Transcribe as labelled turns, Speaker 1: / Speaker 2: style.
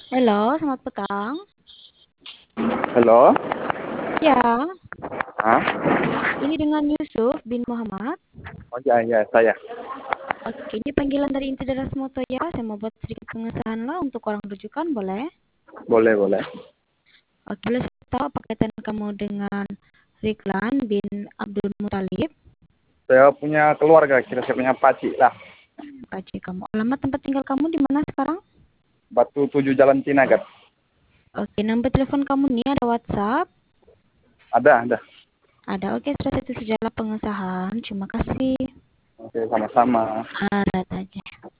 Speaker 1: Halo, selamat petang.
Speaker 2: Halo?
Speaker 1: Ya,
Speaker 2: Hah?
Speaker 1: ini dengan Yusuf bin Muhammad.
Speaker 2: Oh ya, ya, saya.
Speaker 1: Oke, ini panggilan dari inti Deras Moto ya. Saya mau buat sedikit pengesahan lah untuk orang rujukan, boleh?
Speaker 2: Boleh, boleh.
Speaker 1: Oke, boleh saya tahu apa kaitan kamu dengan Riklan bin Abdul Muthalib?
Speaker 2: Saya punya keluarga, kira-kira punya pakcik lah.
Speaker 1: Pakcik kamu. Alamat tempat tinggal kamu di mana sekarang?
Speaker 2: Batu 7 Jalan Cinagat.
Speaker 1: Oke, nomor telepon kamu nih ada WhatsApp?
Speaker 2: Ada.
Speaker 1: Ada. Oke, sudah itu sajalah pengesahan. Terima kasih.
Speaker 2: Oke, sama-sama.
Speaker 1: Ada aja.